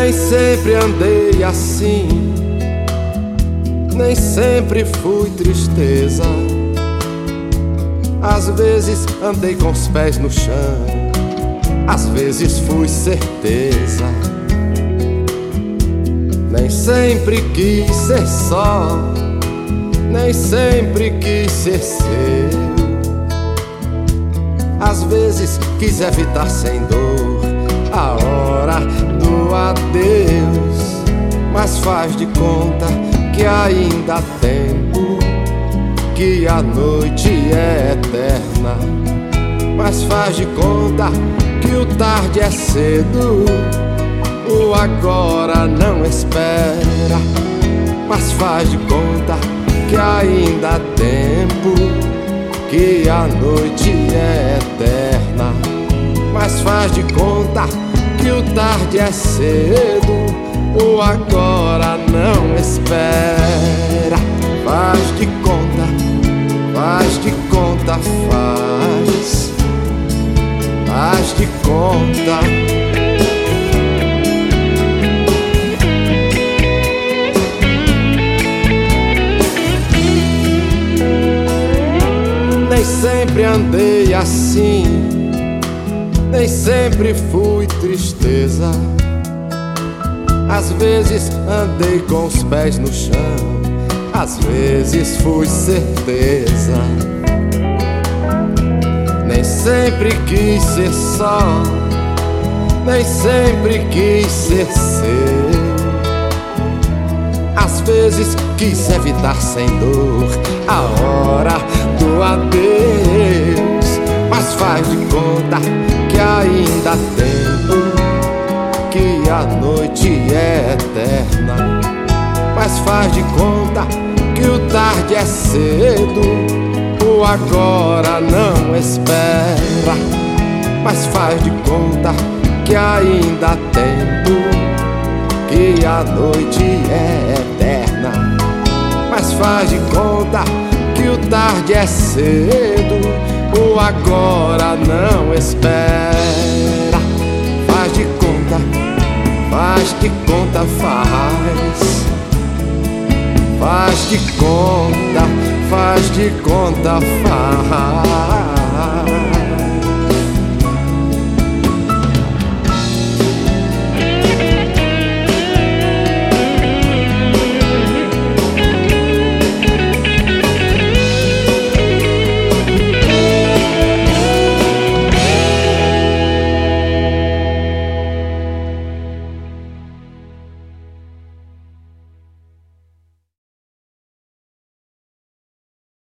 Nem sempre andei assim, nem sempre fui tristeza. Às vezes andei com os pés no chão, às vezes fui certeza. Nem sempre quis ser só, nem sempre quis ser seu. Às vezes quis evitar sem dor a hora do adeus, mas faz de conta que ainda há tempo, que a noite é eterna. Mas faz de conta que o tarde é cedo, o agora não espera. Mas faz de conta que ainda há tempo, que a noite é eterna. Mas faz de conta que o tarde é cedo, o agora não espera. Faz de conta, faz de conta, faz de conta. Nem sempre andei assim, nem sempre fui tristeza. Às vezes andei com os pés no chão, às vezes fui certeza. Nem sempre quis ser só, nem sempre quis ser seu. Às vezes quis evitar sem dor a hora do adeus, mas faz de conta que ainda há tempo, que a noite é eterna. Mas faz de conta que o tarde é cedo, o agora não espera. Mas faz de conta que ainda há tempo, que a noite é eterna. Mas faz de conta que o tarde é cedo, o agora não espera. Faz de conta, faz de conta, faz de conta, faz de conta, faz.